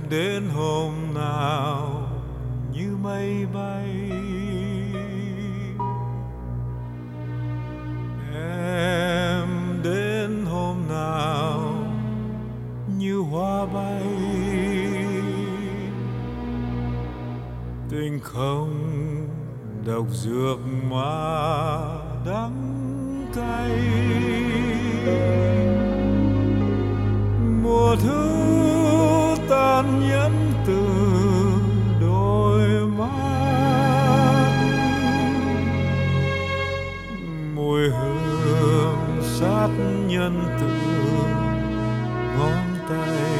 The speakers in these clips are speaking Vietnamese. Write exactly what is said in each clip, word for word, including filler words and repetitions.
đến hôm nào như mây bay, em đến hôm nào như hoa bay. Tình không độc dược mà đắng cay, mùa thu tàn nhẫn từ đôi mắt, mùi hương sát nhân từ ngón tay.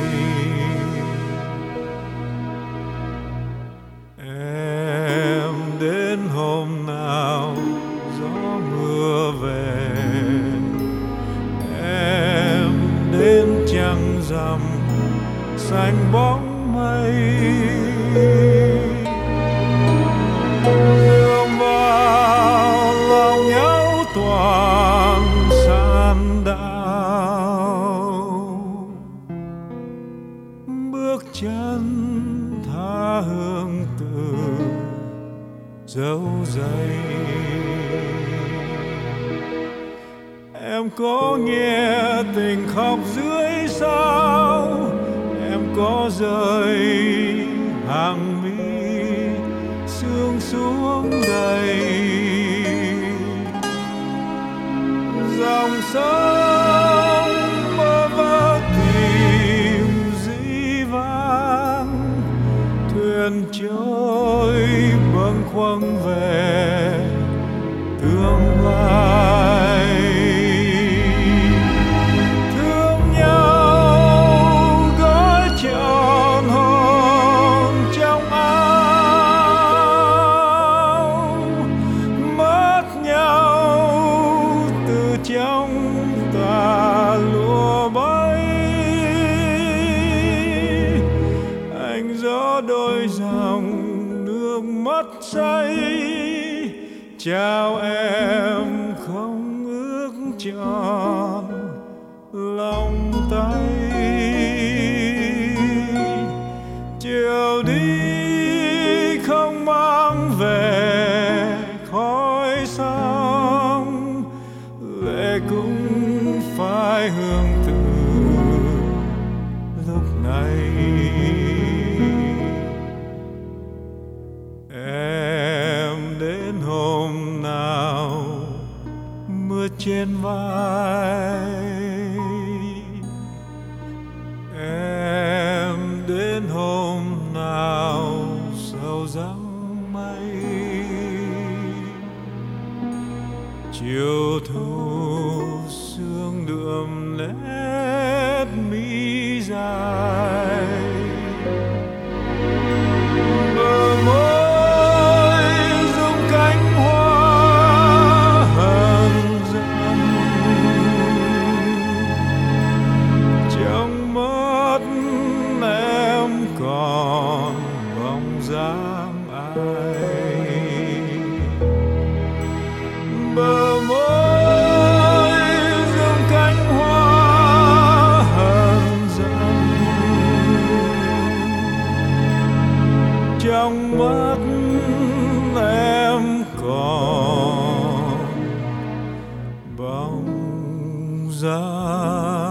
Em đến hôm nào gió mưa về, em đến trăng rằm xanh bóng mây, nương vào lòng nhau toàn san đau, bước chân tha hương từ dấu giày. Em có nghe tình khóc dưới sao, em có rơi hàng mi sương xuống đầy, dòng sông mơ vơ tìm dĩ vãng, thuyền trôi bâng khuâng về tương lai. Thương nhau gói trọn hồn trong áo, mất nhau từ trong tà lụa bay. Anh gió đôi dòng nước mắt say, chào em không ước tròn lòng tay. Chiều đi không mang về khói sóng, lệ cũng phai hương từ lúc này. Em đến hôm nào mưa trên vai, em đến hôm nào sầu giăng mây, chiều thu sương đượm nét mi dài. Bờ môi rung cánh hoa hờn dần, trong mắt em còn bóng dáng ai. Bờ môi rung cánh hoa hờn dần, trong mắt em còn bóng dáng